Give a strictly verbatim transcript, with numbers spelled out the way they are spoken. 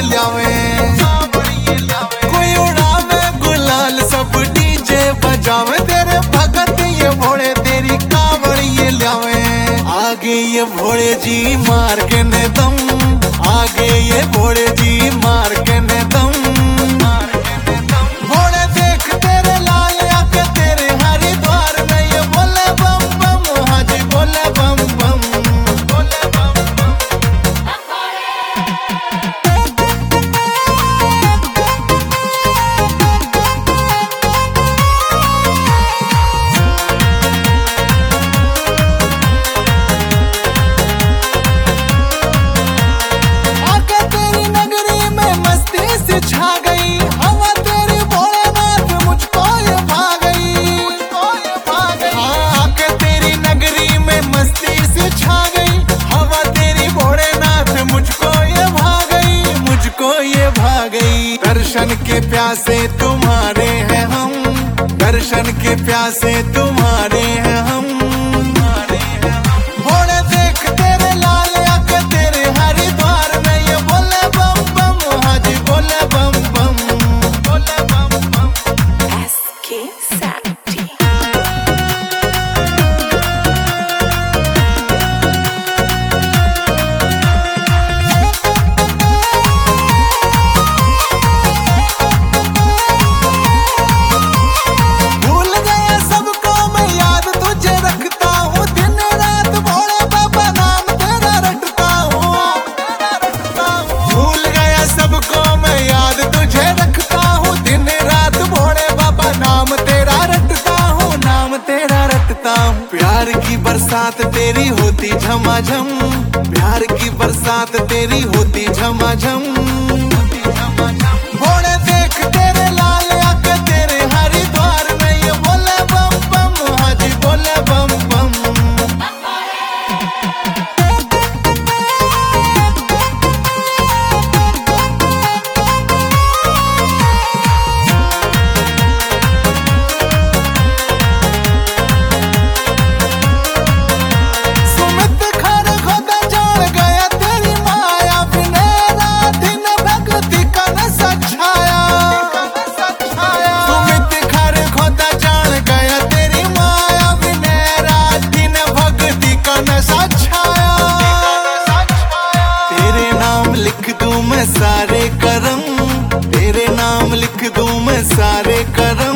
लावे, कोई उड़ावे गुलाल सब डीजे बजावे, तेरे भगत ये भोले तेरी कावड़ ये लावे। आगे ये भोले जी मार के ने दम, आगे ये भोले जी मार के ने दम। भोले देख तेरे लाल आके तेरे हरिद्वार में ये बोले बम बम, हाजी बोले बम बम, बोले बम बम। आके तेरी नगरी में मस्ती से छा गई हवा, तेरी भोलेनाथ मुझको ये भा गई, मुझको ये भा गई। हाँ, आके तेरी नगरी में मस्ती से छा गई हवा, तेरी भोलेनाथ मुझको ये भा गई, मुझको ये भा गई। दर्शन के प्यासे तुम्हारे हैं हम, दर्शन के प्यासे तुम्हारे हैं हम। भोले देख तेरे लाल आके तेरे हरिद्वार में ये बोले बम बम, हाजी बोले बम बम, बोले बम बम। S K Santi. भूल गया सबको मैं याद तुझे रखता हूँ, दिन रात भोले बाबा नाम तेरा रटता हूँ। भूल गया सबको मैं याद तुझे रखता हूँ, दिन रात भोले बाबा नाम तेरा रटता हूँ, नाम तेरा रटता हूँ। प्यार की बरसात तेरी होती झमाझम, प्यार की बरसात तेरी होती झमाझम। भोले देख तेरे लाल आके तेरे हरिद्वार में ये बोले बम बम, हाजी बोले बम बम। सुमित खर खोदा जान गया तेरी माया, बिना रात न भक्ति का नशा छाया। सुमित खर खोदा जान गया तेरी माया, बिना रात न भक्ति का नशा छाया। तेरे नाम लिख दूं मैं सारे करम, तेरे नाम लिख दूं मैं सारे करम।